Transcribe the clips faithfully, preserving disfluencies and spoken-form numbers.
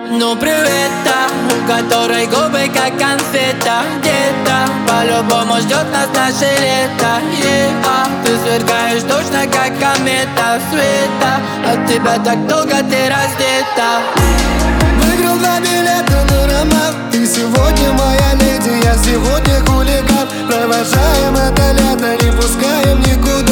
Ну привет, та, у которой губы как конфета. Где-то по-любому ждет нас наше лето. Yeah. Ты сверкаешь точно как комета света. От тебя так долго ты раздета. Выиграл два билета на роман. Ты сегодня моя леди, я сегодня хулиган. Провожаем это лето, не пускаем никуда.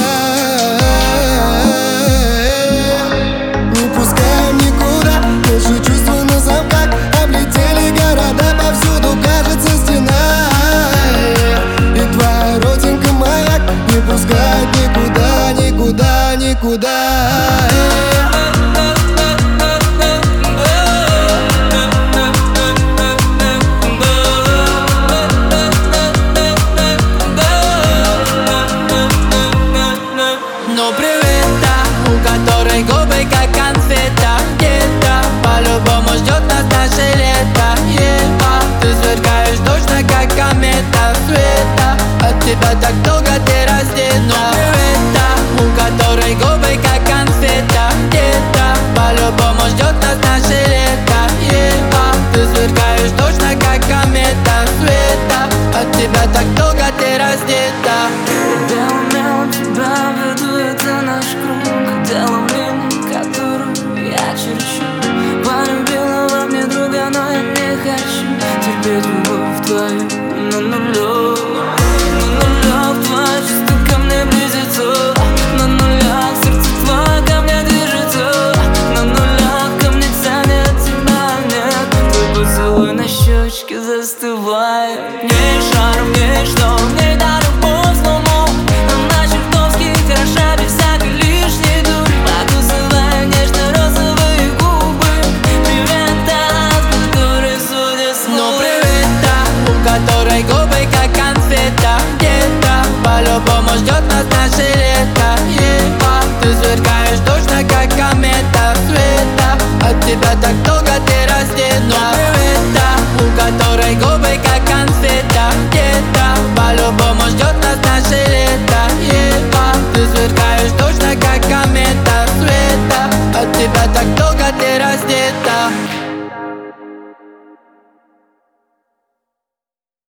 Не пускаем никуда. Наши чувства на замках облетели города, повсюду кажется стена. И твоя родинка маяк не пускает никуда, никуда, никуда. Ну привет, та, у которой губы как конфета. Где-то по-любому ждет нас наше лето. Yeah. Ты сверкаешь точно как комета света. От тебя так долго ты раздета. Ну привет, та, у которой губы как конфета. Где-то по-любому ждет нас наше лето. Yeah. Ты сверкаешь точно как комета света. От тебя так долго ты раздета. Это наш круг, делом линии, которую я черчу. Полюбила во мне друга, но я не хочу терпеть любовь твою на нулю. На нулях твое чувство ко мне близится. На нулях сердце твое ко мне движется. На нулях ко мне тянет тебя нет. Твой поцелуй на щечке застывает. Не шаром, не что, не до любовь сломал. Она чертовски хороша без всякой лишней дури. Покусывая нежно-розовые губы. Привет, та, от которой судят слой. Ну привет, та, у которой губы как конфета. Где-то по-любому ждет нас наше лето.